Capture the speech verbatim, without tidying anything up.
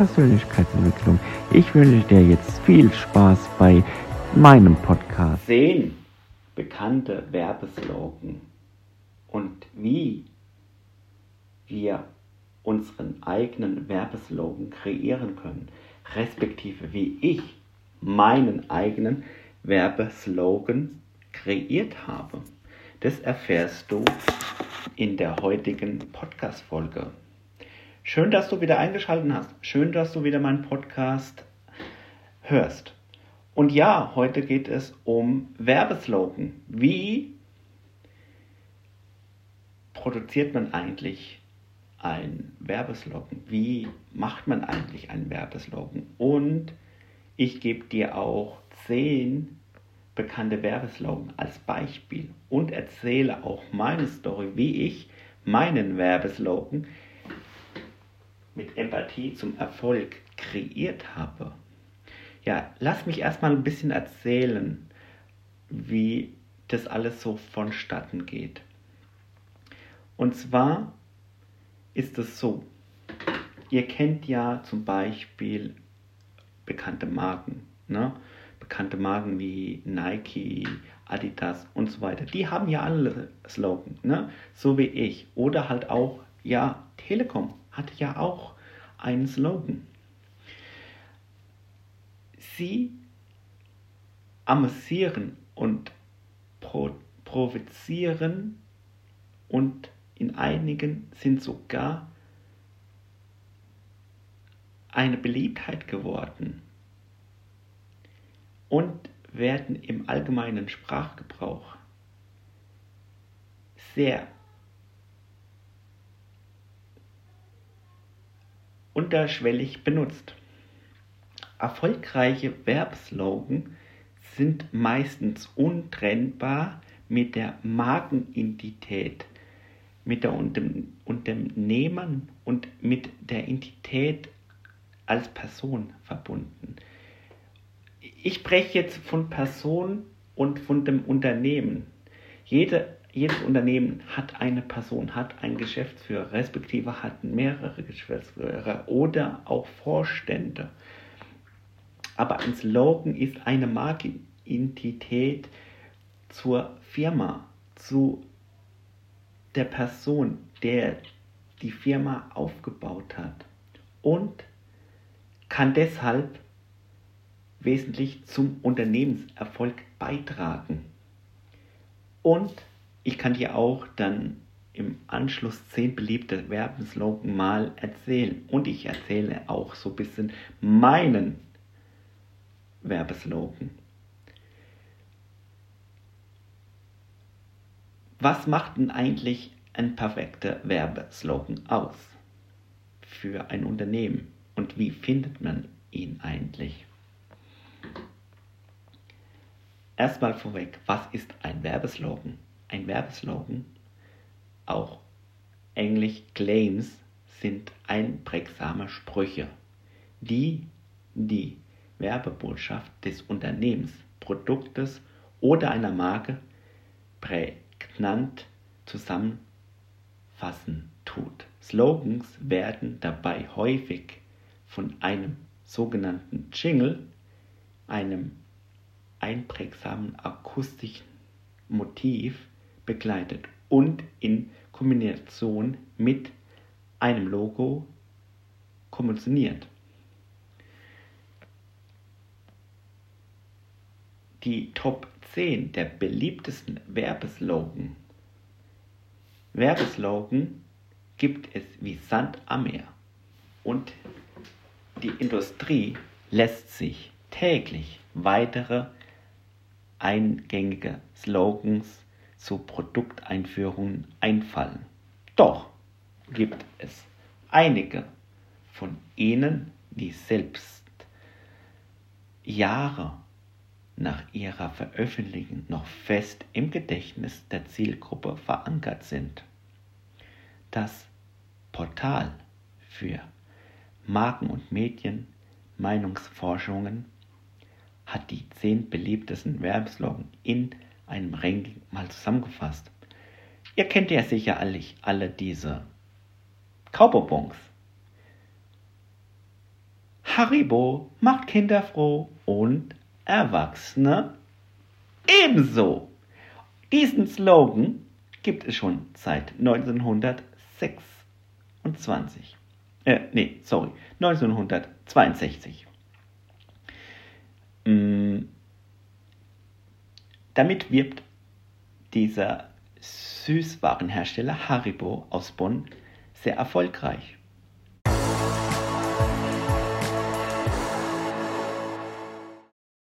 Persönlichkeitsentwicklung. Ich wünsche dir jetzt viel Spaß bei meinem Podcast. Zehn bekannte Werbeslogan und wie wir unseren eigenen Werbeslogan kreieren können, respektive wie ich meinen eigenen Werbeslogan kreiert habe. Das erfährst du in der heutigen Podcast-Folge. Schön, dass du wieder eingeschaltet hast. Schön, dass du wieder meinen Podcast hörst. Und ja, heute geht es um Werbeslogan. Wie produziert man eigentlich ein Werbeslogan? Wie macht man eigentlich einen Werbeslogan? Und ich gebe dir auch zehn bekannte Werbeslogan als Beispiel und erzähle auch meine Story, wie ich meinen Werbeslogan mit Empathie zum Erfolg kreiert habe. Ja, lass mich erstmal ein bisschen erzählen, wie das alles so vonstatten geht. Und zwar ist es so, ihr kennt ja zum Beispiel bekannte Marken, ne? Bekannte Marken wie Nike, Adidas und so weiter. Die haben ja alle Slogan, ne? So wie ich. Oder halt auch, ja, Telekom hatte ja auch einen Slogan. Sie amüsieren und pro- provozieren und in einigen sind sogar eine Beliebtheit geworden und werden im allgemeinen Sprachgebrauch sehr unterschwellig benutzt. Erfolgreiche Werbeslogan sind meistens untrennbar mit der Markenidentität, mit der Unternehmen und mit der Identität als Person verbunden. Ich spreche jetzt von Person und von dem Unternehmen. Jede, jedes Unternehmen hat eine Person, hat einen Geschäftsführer, respektive hat mehrere Geschäftsführer oder auch Vorstände. Aber ein Slogan ist eine Markenidentität zur Firma, zu der Person, der die Firma aufgebaut hat und kann deshalb wesentlich zum Unternehmenserfolg beitragen. Und ich kann dir auch dann im Anschluss zehn beliebte Werbeslogan mal erzählen. Und ich erzähle auch so ein bisschen meinen Werbeslogan. Was macht denn eigentlich ein perfekter Werbeslogan aus für ein Unternehmen? Und wie findet man ihn eigentlich? Erstmal vorweg, was ist ein Werbeslogan? Ein Werbeslogan, auch englisch Claims, sind einprägsame Sprüche, die die Werbebotschaft des Unternehmens, Produktes oder einer Marke prägnant zusammenfassen tut. Slogans werden dabei häufig von einem sogenannten Jingle, einem einprägsamen akustischen Motiv begleitet und in Kombination mit einem Logo kommissioniert. Die Top zehn der beliebtesten Werbeslogan. Werbeslogan gibt es wie Sand am Meer und die Industrie lässt sich täglich weitere eingängige Slogans zu Produkteinführungen einfallen. Doch gibt es einige von ihnen, die selbst Jahre nach ihrer Veröffentlichung noch fest im Gedächtnis der Zielgruppe verankert sind. Das Portal für Marken- und Medien-Meinungsforschungen hat die zehn beliebtesten Werbeslogan in einem Ranking mal zusammengefasst. Ihr kennt ja sicher alle, alle diese Cowboy-Bongs. Haribo macht Kinder froh und Erwachsene ebenso. Diesen Slogan gibt es schon seit neunzehnhundertsechsundzwanzig. Äh, nee, sorry, neunzehnhundertzweiundsechzig. Mm, damit wirbt dieser Süßwarenhersteller Haribo aus Bonn sehr erfolgreich.